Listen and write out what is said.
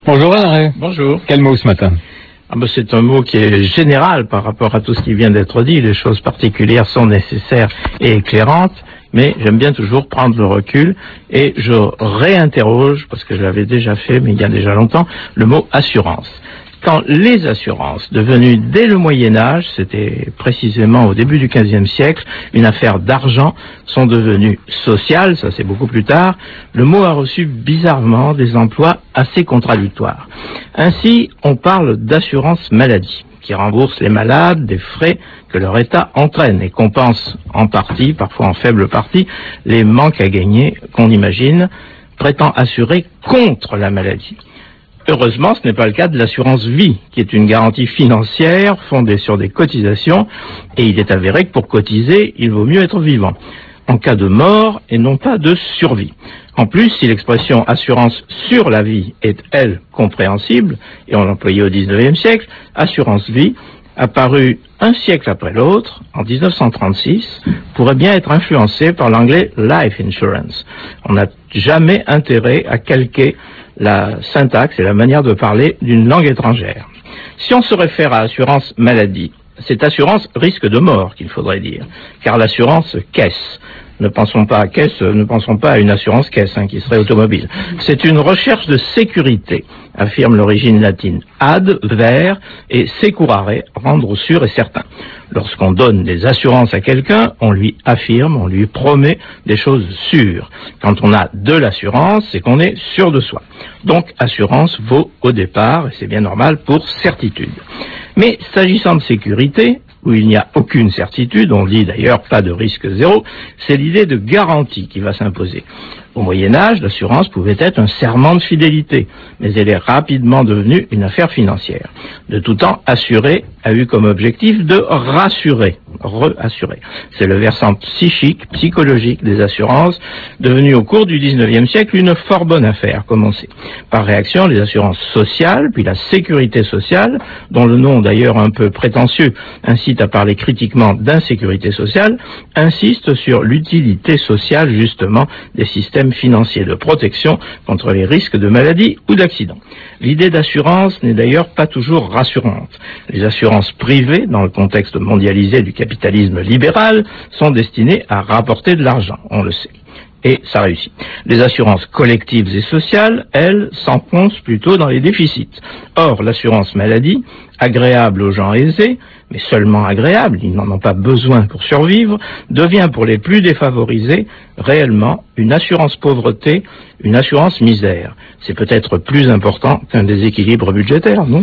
Bonjour Alain. Bonjour. Quel mot ce matin? C'est un mot qui est général par rapport à tout ce qui vient d'être dit. Les choses particulières sont nécessaires et éclairantes, mais j'aime bien toujours prendre le recul et je réinterroge, parce que je l'avais déjà fait, mais il y a déjà longtemps, le mot assurance. Quand les assurances, devenues dès le Moyen-Âge, c'était précisément au début du XVe siècle, une affaire d'argent, sont devenues sociales, ça c'est beaucoup plus tard, le mot a reçu bizarrement des emplois assez contradictoires. Ainsi, on parle d'assurance maladie, qui rembourse les malades des frais que leur état entraîne et compense en partie, parfois en faible partie, les manques à gagner qu'on imagine, prétend assurer contre la maladie. Heureusement, ce n'est pas le cas de l'assurance vie, qui est une garantie financière fondée sur des cotisations, et il est avéré que pour cotiser, il vaut mieux être vivant, en cas de mort et non pas de survie. En plus, si l'expression assurance sur la vie est, elle, compréhensible, et on l'employait au XIXe siècle, assurance vie, apparue un siècle après l'autre, en 1936, pourrait bien être influencée par l'anglais life insurance. On n'a jamais intérêt à calquer la syntaxe et la manière de parler d'une langue étrangère. Si on se réfère à assurance maladie, c'est assurance risque de mort qu'il faudrait dire, car l'assurance caisse. Ne pensons pas à caisse, ne pensons pas à une assurance caisse qui serait automobile. C'est une recherche de sécurité, affirme l'origine latine ad, vers, et securare, rendre sûr et certain. Lorsqu'on donne des assurances à quelqu'un, on lui affirme, on lui promet des choses sûres. Quand on a de l'assurance, c'est qu'on est sûr de soi. Donc, assurance vaut au départ, et c'est bien normal, pour certitude. Mais s'agissant de sécurité, où il n'y a aucune certitude, on dit d'ailleurs pas de risque zéro, c'est l'idée de garantie qui va s'imposer. Au Moyen-Âge, l'assurance pouvait être un serment de fidélité, mais elle est rapidement devenue une affaire financière. De tout temps, assurer a eu comme objectif de rassurer, reassurer. C'est le versant psychique, psychologique des assurances, devenu au cours du XIXe siècle une fort bonne affaire, comme on sait. Par réaction, les assurances sociales, puis la sécurité sociale, dont le nom d'ailleurs un peu prétentieux incite à parler critiquement d'insécurité sociale, insiste sur l'utilité sociale justement des systèmes financiers de protection contre les risques de maladie ou d'accident. L'idée d'assurance n'est d'ailleurs pas toujours rassurante. Les assurances privées, dans le contexte mondialisé du capitalisme libéral, sont destinées à rapporter de l'argent, on le sait. Et ça réussit. Les assurances collectives et sociales, elles, s'enfoncent plutôt dans les déficits. Or, l'assurance maladie, agréable aux gens aisés, mais seulement agréable, ils n'en ont pas besoin pour survivre, devient pour les plus défavorisés réellement une assurance pauvreté, une assurance misère. C'est peut-être plus important qu'un déséquilibre budgétaire, non ?